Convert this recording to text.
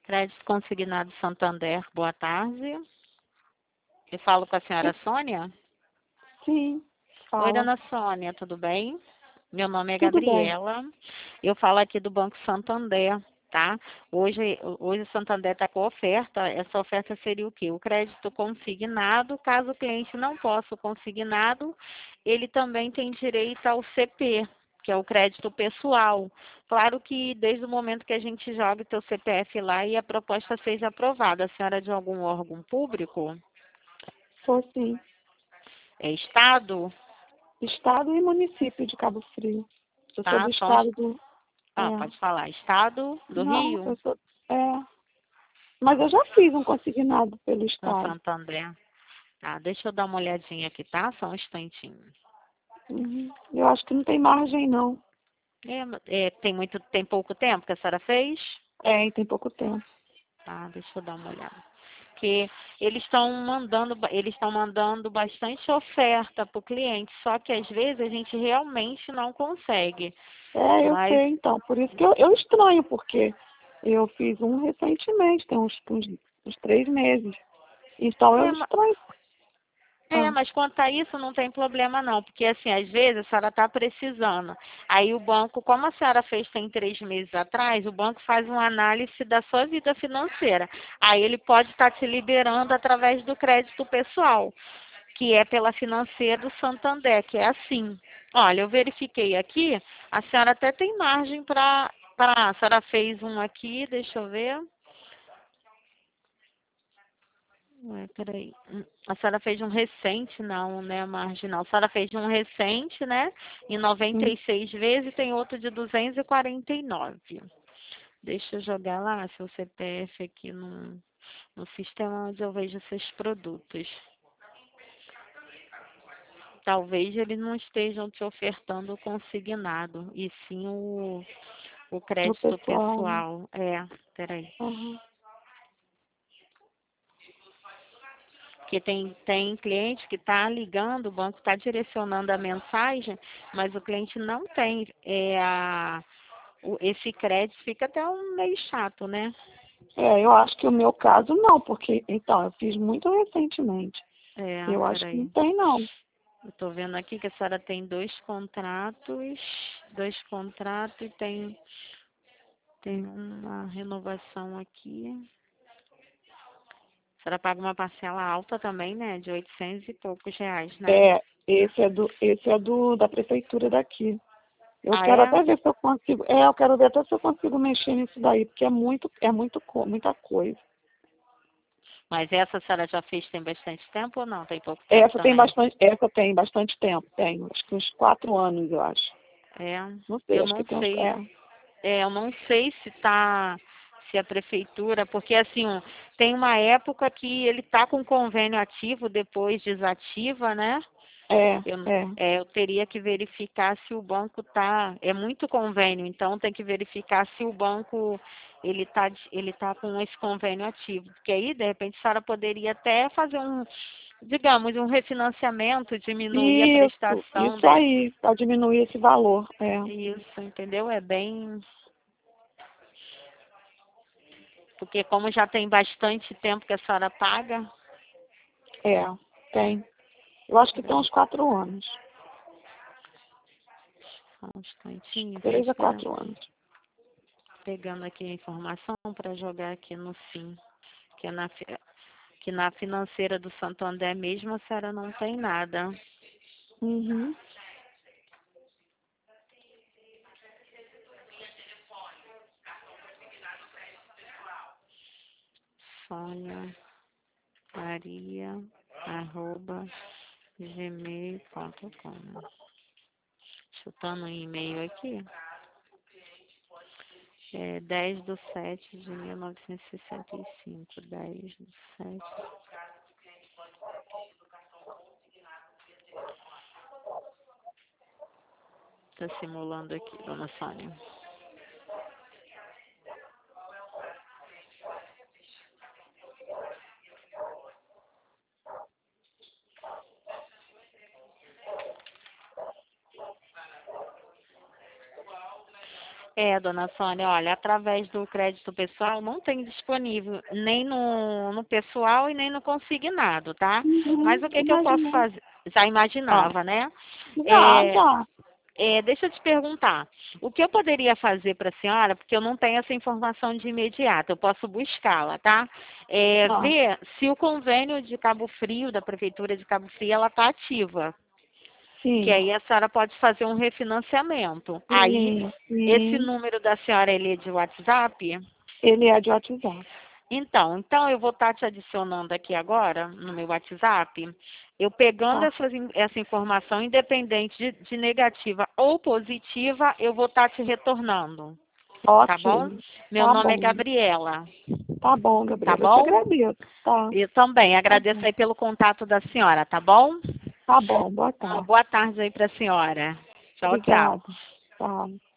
Crédito Consignado Santander, boa tarde. Eu falo com a senhora Sônia? Sim, Oi, fala. dona Sônia, tudo bem? Meu nome é Tudo bem. Gabriela. Eu falo aqui do Banco Santander, tá? Hoje o Santander está com oferta. Essa oferta seria o quê? O crédito consignado. Caso o cliente não possa o consignado, ele também tem direito ao CP, que é o crédito pessoal. Claro que desde o momento que a gente joga o teu CPF lá e a proposta seja aprovada. A senhora é de algum órgão público? Sou sim. É Estado? Estado e município de Cabo Frio. Eu sou Tá? do estado do. Pode falar. Estado do Não, Rio? eu sou. Mas eu já fiz um consignado pelo Com estado. Santander. Tá, deixa eu dar uma olhadinha aqui, tá? Só um instantinho. Uhum. Eu acho que não tem margem, não. Tem pouco tempo que a senhora fez? E tem pouco tempo. Tá, deixa eu dar uma olhada. Porque eles estão mandando bastante oferta para o cliente, só que às vezes a gente realmente não consegue. Eu Mas sei, então. Por isso que eu estranho, porque eu fiz um recentemente, tem uns 3 meses. Então eu é, estranho. Ah, mas quanto a isso não tem problema não, porque assim, às vezes a senhora está precisando. Aí o banco, como a senhora fez tem 3 meses atrás, o banco faz uma análise da sua vida financeira. Aí ele pode estar te liberando através do crédito pessoal, que é pela financeira do Santander, que é assim. Olha, eu verifiquei aqui, a senhora até tem margem a senhora fez um aqui, deixa eu ver. Ué, peraí. A senhora fez um recente, não, né, marginal. A senhora fez um recente, né, em sim. 96 vezes e tem outro de 249. Deixa eu jogar lá seu CPF aqui no sistema onde eu vejo esses produtos. Talvez eles não estejam te ofertando o consignado, e sim o No crédito pessoal, né? pessoal. Peraí. Aham. Porque tem cliente que está ligando, o banco está direcionando a mensagem, mas o cliente não tem esse crédito, fica até um meio chato, né? Eu acho que o meu caso não, porque, então, eu fiz muito recentemente. Eu acho que não Peraí. tem, não. Eu estou vendo aqui que a senhora tem dois contratos e tem uma renovação aqui. A senhora paga uma parcela alta também, né? De 800 e poucos reais, né? Esse é da prefeitura daqui. Eu Ah, quero é? até ver se eu consigo. Eu quero ver até se eu consigo mexer nisso daí, porque muita coisa. Mas essa a senhora já fez tem bastante tempo ou não? Tem pouco tempo também? Essa tem bastante tempo, tem. Acho que uns 4 anos, eu acho. É, Não sei, eu acho que não tem uns. sei. Eu não sei se a prefeitura, porque assim, tem uma época que ele tá com convênio ativo, depois desativa, né? É, é. Eu teria que verificar se o banco é muito convênio, então tem que verificar se o banco ele tá com esse convênio ativo, porque aí de repente a senhora poderia até fazer digamos, um refinanciamento, diminuir a prestação Isso aí, para diminuir esse valor. isso, entendeu? É bem. Porque como já tem bastante tempo que a senhora paga, Tem. Eu acho que tem peraí, uns 4 anos. só um instantinho, tô 3 a 4 anos. pegando aqui a informação para jogar aqui no SIM, que é que na financeira do Santander mesmo a senhora não tem nada. Uhum. Sônia Maria @gmail.com. Chutando um e-mail aqui. 10/7/1965. 10/7. Está simulando aqui, dona Sônia. Dona Sônia, olha, através do crédito pessoal não tem disponível nem no pessoal e nem no consignado, tá? Mas o que que eu posso Imagina. fazer? Já Ah, imaginava, né? já, É, já. deixa eu te perguntar, o que eu poderia fazer para a senhora, porque eu não tenho essa informação de imediato, eu posso buscá-la, tá? Ah, Ver se o convênio de Cabo Frio, da Prefeitura de Cabo Frio, ela está ativa. Que sim, aí a senhora pode fazer um refinanciamento. Aí, sim, esse sim. número da senhora, ele é de WhatsApp? Ele é de WhatsApp. Então eu vou estar te adicionando aqui agora, no meu WhatsApp, eu pegando Tá. essa informação, independente de negativa ou positiva, eu vou estar te retornando, tá bom? Ok. Meu Tá nome é bom. Gabriela, Tá bom, tá Gabriela. Eu te bom? agradeço. Tá. Eu também Tá agradeço bom. aí pelo contato da senhora, tá bom? Tá bom. Boa Uma tarde. boa tarde aí para a senhora. Tchau, tchau. Obrigada. Tá.